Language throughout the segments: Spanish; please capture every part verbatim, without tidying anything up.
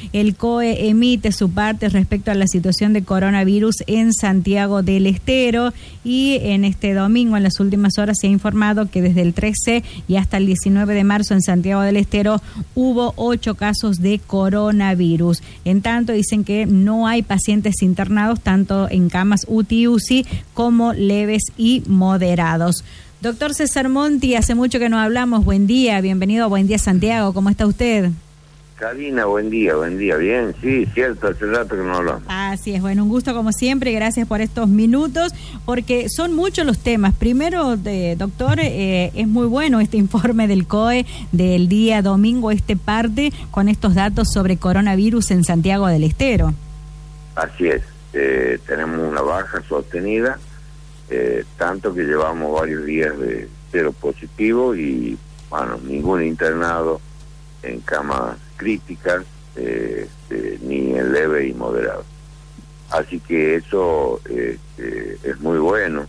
el C O E emite su parte respecto a la situación de coronavirus en Santiago del Estero, y en este domingo, en las últimas horas, se ha informado que desde el trece y hasta el diecinueve de marzo en Santiago del Estero hubo ocho casos de coronavirus. En tanto, dicen que no hay pacientes internados tanto en camas U T I U C I como leves y moderados. Doctor César Monti, hace mucho que no hablamos. Buen día, bienvenido a Buen Día Santiago. ¿Cómo está usted? Karina, buen día, buen día. Bien, sí, cierto, hace rato que no hablamos. Así es, bueno, un gusto como siempre, gracias por estos minutos, porque son muchos los temas. Primero, de, doctor, eh, es muy bueno este informe del C O E del día domingo, este parte con estos datos sobre coronavirus en Santiago del Estero. Así es, eh, tenemos una baja sostenida, eh, tanto que llevamos varios días de cero positivo y, bueno, ningún internado en camas críticas, eh, eh, ni en leve y moderado. Así que eso eh, eh, es muy bueno.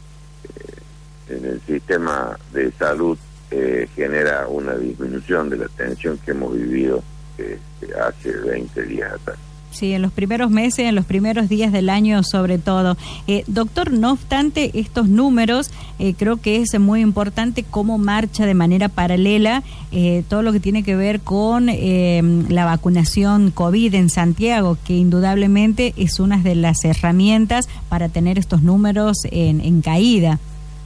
Eh, en el sistema de salud eh, genera una disminución de la tensión que hemos vivido eh, hace veinte días atrás. Sí, en los primeros meses, en los primeros días del año sobre todo. Eh, doctor, no obstante estos números, eh, creo que es muy importante cómo marcha de manera paralela eh, todo lo que tiene que ver con eh, la vacunación COVID en Santiago, que indudablemente es una de las herramientas para tener estos números en, en caída.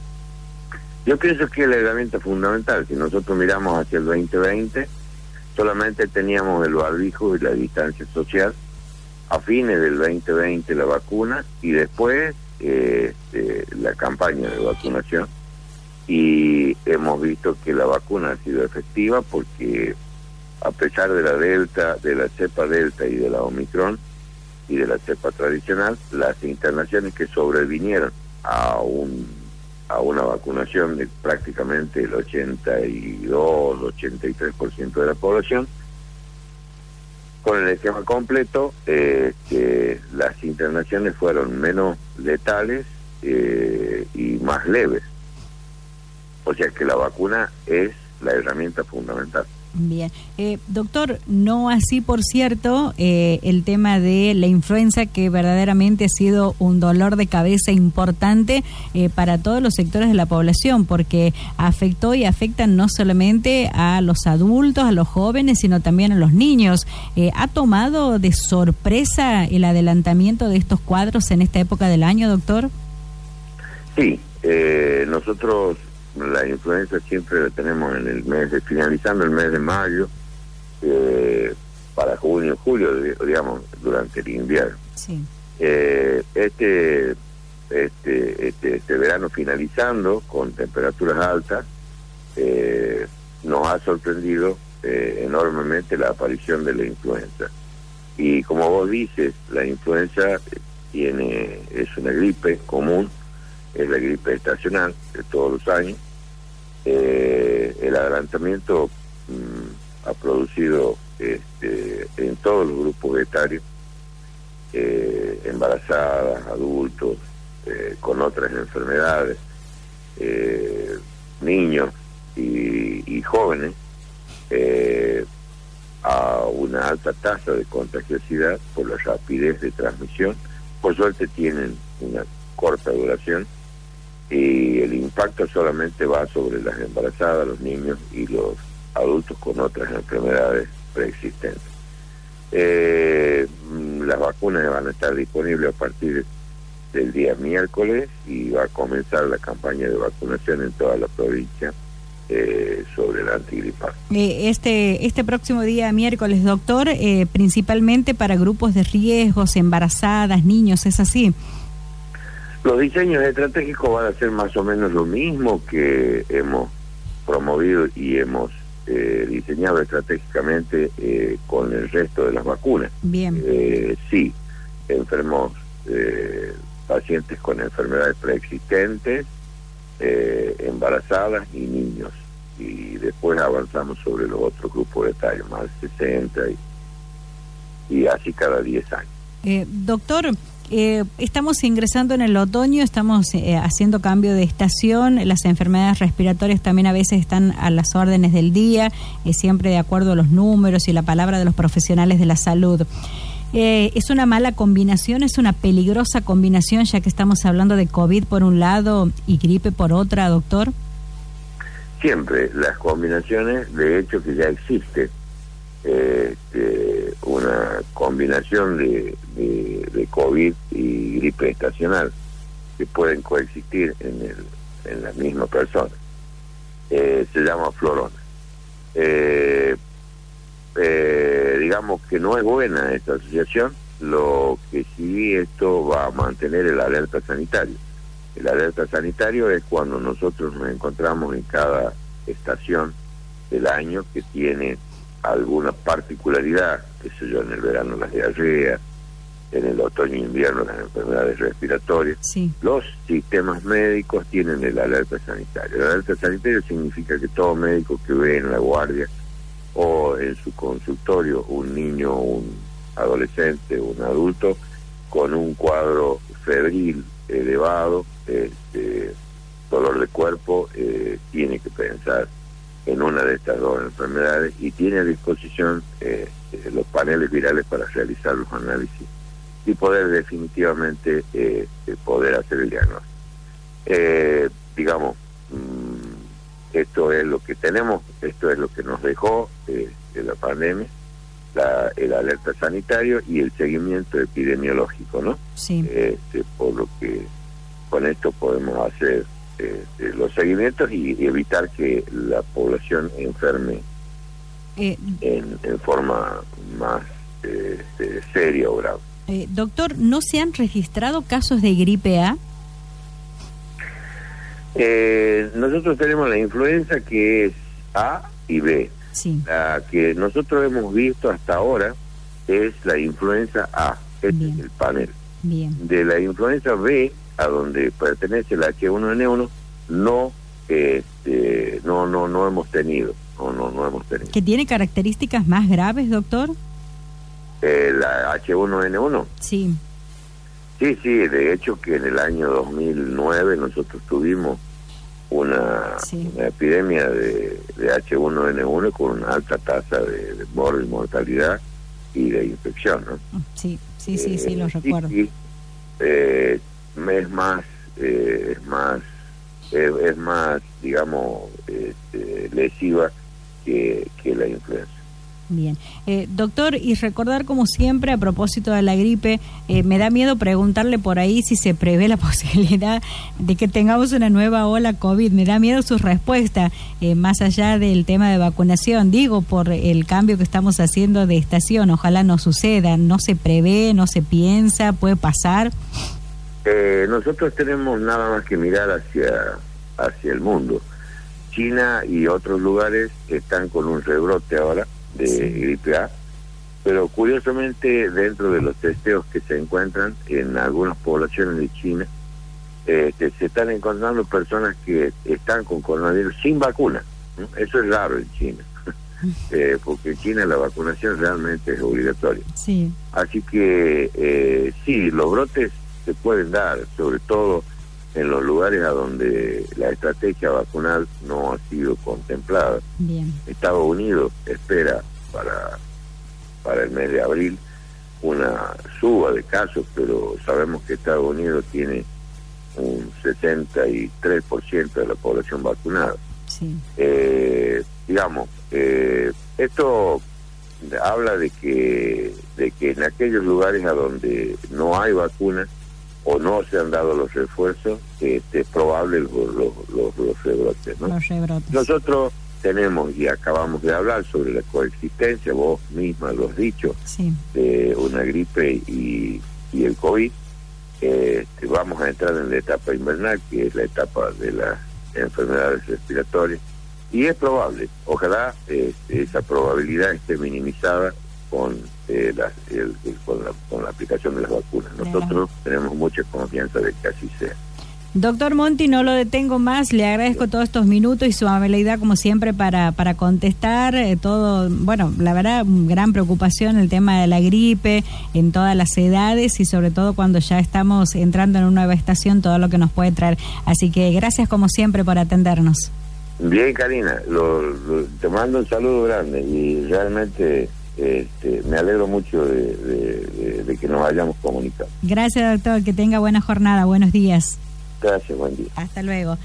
Yo pienso que es la herramienta fundamental. Si nosotros miramos hacia el veinte veinte, solamente teníamos el barbijo y la distancia social. A fines del veinte veinte la vacuna y después eh, eh, la campaña de vacunación, y hemos visto que la vacuna ha sido efectiva porque a pesar de la delta, de la cepa delta y de la omicron y de la cepa tradicional, las internaciones que sobrevinieron a un a una vacunación de prácticamente el ochenta y dos, ochenta y tres por ciento de la población, con el esquema completo, eh, que las internaciones fueron menos letales eh, y más leves. O sea que la vacuna es la herramienta fundamental. Bien. Eh, doctor, no así, por cierto, eh, el tema de la influenza, que verdaderamente ha sido un dolor de cabeza importante eh, para todos los sectores de la población, porque afectó y afecta no solamente a los adultos, a los jóvenes, sino también a los niños. Eh, ¿Ha tomado de sorpresa el adelantamiento de estos cuadros en esta época del año, doctor? Sí, eh, nosotros la influenza siempre la tenemos en el mes de, finalizando el mes de mayo, eh, para junio, julio, digamos, durante el invierno. Sí. Eh, este, este, este, este verano finalizando con temperaturas altas, eh, nos ha sorprendido eh, enormemente la aparición de la influenza. Y como vos dices, la influenza tiene, es una gripe común, es la gripe estacional de todos los años. Eh, el adelantamiento mmm, ha producido este, en todos los grupos etarios, eh, embarazadas, adultos, eh, con otras enfermedades, eh, niños y, y jóvenes, eh, a una alta tasa de contagiosidad por la rapidez de transmisión. Por suerte tienen una corta duración y el impacto solamente va sobre las embarazadas, los niños y los adultos con otras enfermedades preexistentes. Eh, las vacunas van a estar disponibles a partir del día miércoles y va a comenzar la campaña de vacunación en toda la provincia eh, sobre el antigripal. Eh, este, este próximo día miércoles, doctor, eh, principalmente para grupos de riesgos, embarazadas, niños, ¿es así? Los diseños estratégicos van a ser más o menos lo mismo que hemos promovido y hemos eh, diseñado estratégicamente eh, con el resto de las vacunas. Bien. Eh, sí, enfermos, eh, pacientes con enfermedades preexistentes, eh, embarazadas y niños. Y después avanzamos sobre los otros grupos etarios, más de sesenta y, y así cada diez años. Eh, doctor, Eh, estamos ingresando en el otoño, estamos eh, haciendo cambio de estación, las enfermedades respiratorias también a veces están a las órdenes del día, eh, siempre de acuerdo a los números y la palabra de los profesionales de la salud. Eh, ¿Es una mala combinación, es una peligrosa combinación, ya que estamos hablando de COVID por un lado y gripe por otra, doctor? Siempre las combinaciones, de hecho que ya existe eh, eh, una combinación de, de, de COVID y gripe estacional que pueden coexistir en, el, en la misma persona. Eh, se llama florona. Eh, eh, digamos que no es buena esta asociación, lo que sí esto va a mantener el alerta sanitario. El alerta sanitario es cuando nosotros nos encontramos en cada estación del año que tiene alguna particularidad, qué sé yo, en el verano las diarreas, en el otoño e invierno las enfermedades respiratorias. Sí. Los sistemas médicos tienen el alerta sanitario. El alerta sanitario significa que todo médico que ve en la guardia o en su consultorio un niño, un adolescente, un adulto con un cuadro febril elevado, este, dolor de cuerpo, eh, tiene que pensar en una de estas dos enfermedades y tiene a disposición eh, eh, los paneles virales para realizar los análisis y poder definitivamente eh, poder hacer el diagnóstico. Eh, digamos, mmm, esto es lo que tenemos, esto es lo que nos dejó eh, de la pandemia, la, el alerta sanitario y el seguimiento epidemiológico, ¿no? Sí. Este, por lo que con esto podemos hacer eh, los seguimientos y, y evitar que la población enferme eh, en, en forma más eh, eh, seria o grave. Eh, doctor, ¿no se han registrado casos de gripe A? Eh, nosotros tenemos la influenza que es A y B. Sí. La que nosotros hemos visto hasta ahora es la influenza A, este es el panel. Bien. De la influenza B, a donde pertenece el H uno N uno, no, este, no, no, no hemos tenido, no, no, no hemos tenido. ¿Que tiene características más graves, doctor? Eh, la H uno N uno. Sí. Sí, sí, de hecho que en el año dos mil nueve nosotros tuvimos una, sí. una epidemia de, de H uno N uno con una alta tasa de, de mortalidad y de infección, ¿no? Sí, sí, sí, eh, sí, lo recuerdo. Sí, sí, eh, es más, eh, es más, eh, es más, digamos, este, lesiva que, que la influenza. Bien. Eh, doctor, y recordar como siempre a propósito de la gripe, eh, me da miedo preguntarle por ahí si se prevé la posibilidad de que tengamos una nueva ola COVID. Me da miedo su respuesta, eh, más allá del tema de vacunación. Digo, por el cambio que estamos haciendo de estación, ojalá no suceda. ¿No se prevé, no se piensa, puede pasar? Eh, nosotros tenemos nada más que mirar hacia, hacia el mundo. China y otros lugares están con un rebrote ahora de sí. gripe A, pero curiosamente dentro de los testeos que se encuentran en algunas poblaciones de China, eh, que se están encontrando personas que están con coronavirus sin vacuna, ¿no? Eso es raro en China, eh, porque en China la vacunación realmente es obligatoria. Sí. Así que eh, sí, los brotes se pueden dar, sobre todo en los lugares a donde la estrategia vacunal no ha sido contemplada. Bien. Estados Unidos espera para, para el mes de abril una suba de casos, pero sabemos que Estados Unidos tiene un sesenta y tres por ciento de la población vacunada. Sí. Eh, digamos, eh, esto habla de que, de que en aquellos lugares a donde no hay vacunas o no se han dado los refuerzos, este, es probable los, los, los, los rebrotes, ¿no? Los rebrotes. Nosotros tenemos, y acabamos de hablar sobre la coexistencia, vos misma lo has dicho, sí. de una gripe y, y el COVID. Este, vamos a entrar en la etapa invernal, que es la etapa de las enfermedades respiratorias, y es probable, ojalá este, esa probabilidad esté minimizada con Eh, la, el, el, con, la, con la aplicación de las vacunas. Nosotros tenemos mucha confianza de que así sea. Doctor Monti, no lo detengo más, le agradezco todos estos minutos y su amabilidad como siempre para, para contestar eh, todo, bueno, la verdad, gran preocupación el tema de la gripe en todas las edades y sobre todo cuando ya estamos entrando en una nueva estación, todo lo que nos puede traer. Así que gracias como siempre por atendernos. Bien, Karina, lo, lo, te mando un saludo grande y realmente este, me alegro mucho de, de, de, de que nos hayamos comunicado. Gracias, doctor, que tenga buena jornada, buenos días. Gracias, buen día. Hasta luego.